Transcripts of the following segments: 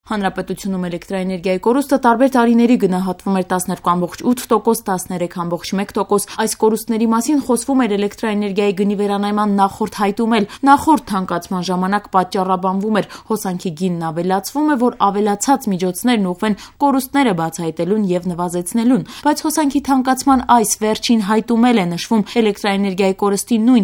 Հանրապետությունում էլեկտրաէներգիայի կորուստը տարբեր տարիների գնահատվում էր 12.8%, 13.1%։ Այս կորուստների մասին խոսվում էր էլեկտրաէներգիայի գնի վերանայման նախորդ հայտում էլ։ Նախորդ թանկացման ժամանակ պատճառաբանվում էր հոսանքի գինն ավելացվում է, որ ավելացած միջոցներն ուղղվեն կորուստները բացահայտելուն եւ նվազեցնելուն։ Բայց հոսանքի թանկացման այս վերջին հայտում էլ է նշվում էլեկտրաէներգիայի կորստի նույն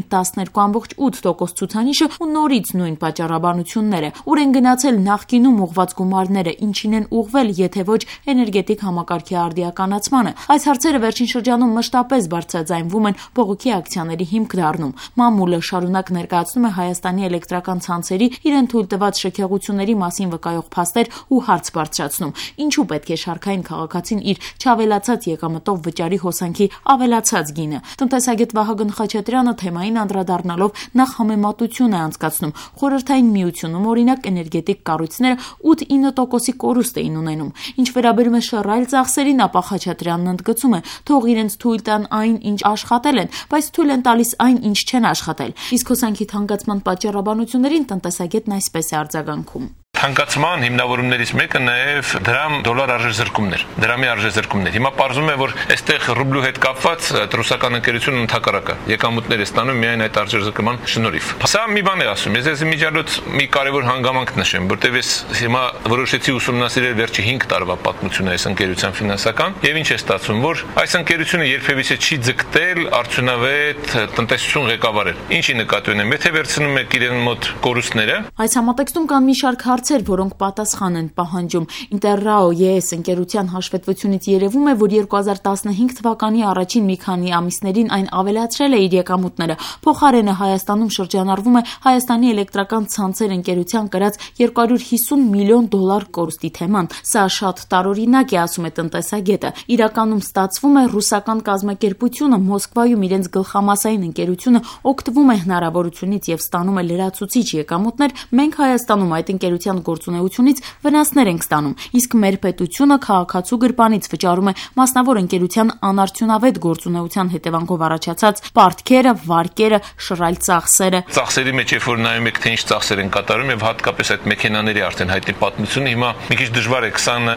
12.8% ցուցանիշը ու նորից նույն պատճառաբանությունները։ Ուր են գնացել նախկինում ուղղված գումարները, ինչին են ուղղվել, եթե ոչ էներգետիկ համակարգի արդիականացմանը։ Այս հարցերը վերջին շրջանում մշտապես բարձրաձայնվում են, բողոքի ակցիաների հիմք դառնում։ Մամուլը շարունակ ներկայացնում է Հայաստանի էլեկտրական ցանցերի իրեն թույլ տված շքեղությունների մասին վկայող փաստեր ու հարց բարձրացնում։ Ինչու պետք է շարքային քաղաքացին իր չավելացած եկամտով վճարի հոսանքի ավելացած գինը։ Տնտեսագետ Վահագն Խաչատրյանը թեմային անդրադառնալով նախ համեմատություն է անցկացնում։ Խորհրդային Միությունում օրինակ էներգետիկ կառույցները 8-9%-ի կորուստ էին ունենում։ Ինչ վերաբերում է շռայլ ծախսերին, ապա Խաչատրյանն ընդգծում է, թող իրենց թույլ տան այն, ինչ աշխատել են, բայց թույլ են տալիս այն, ինչ չեն աշխատել։ Իսկ հոսանքի թանկացման պատճառաբանություններին տնտեսագետն այսպես է արձագանքում. Թանկացման հիմնավորումներից մեկը նաև դրամ-դոլար արժեզրկումներ, դրամի արժեզրկումներ։ Հիմա պարզվում է, որ այստեղ ռուբլու հետ կապված ռուսական ընկերությունը ընդհակառակը եկամուտներ է ստանում միայն այդ արժեզրկման շնորհիվ։ Սա մի բան է ասում, ես միջալոց մի կարևոր հանգամանք նշեմ, որտեղ ես հիմա որոշեցի ուսումնասիրել վերջի 5 տարվա պատմությունը այս ընկերության ֆինանսական, եւ ինչ է ստացվում, որ այս ընկերությունը երբևիցե չի ձգտել արդյունավետ տնտեսություն ղեկավարել։ Ինչի նկատի ունեմ, եթե վերցնում եք իրեն մոտ կորուստները, այս համատեքստում կան մի շարք հարցեր, որոնք պատասխան են պահանջում։ Interrao ES ընկերության հաշվետվությունից երևում է, որ 2015 թվականի առաջին մի քանի ամիսներին այն ավելացրել է իր եկամուտները։ Փոխարենը Հայաստանում շրջանառվում է Հայաստանի էլեկտրական ցանցեր ընկերության կրած $250 միլիոն կորուստի թեման։ Սա շատ տարօրինակ է, ասում է տնտեսագետը։ Իրականում ստացվում է ռուսական կազմակերպությունը Մոսկվայում իրենց գլխամասային ընկերությունը օգտվում է հնարավորությունից եւ ստանում է լրացուցիչ եկամուտներ։ Մենք Հայաստանում այդ ընկերության գործունեությունից վնասներ ենք ստանում, իսկ մեր պետությունը քաղաքացու գրպանից վճարում է մասնավոր ընկերության անարդյունավետ գործունեության հետևանքով առաջացած պարտքերը, վարկերը, շռայլ ծախսերը։ Ծախսերի մեջ երբ որ նայում եք, թե ինչ ծախսեր են կատարում եւ հատկապես այդ մեքենաների արդեն հայտնի պատմությունը, հիմա մի քիչ դժվար է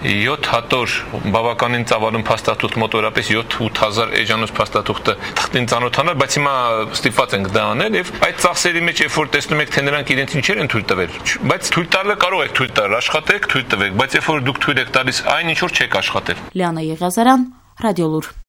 27 հատոր բավականին ծավալուն փաստաթուղթ, մոտորապես 7-8000 էջանոց փաստաթուղթը թղթին ծանոթանալ, բայց հիմա ստիպված ենք դա անել եւ այդ ծախսերի մեջ երբ որ տեսնում եք, թե նրանք իրենց ինչեր են թույլ տվել, բայց թույլ տալը կարող եք թույլ տալ, աշխատեք, թույլ տվեք, բայց երբ որ դուք թույլ եք տալիս այն ինչ որ չեք աշխատել։ Լիանա Եղիազարյան, Ռադիոլուր։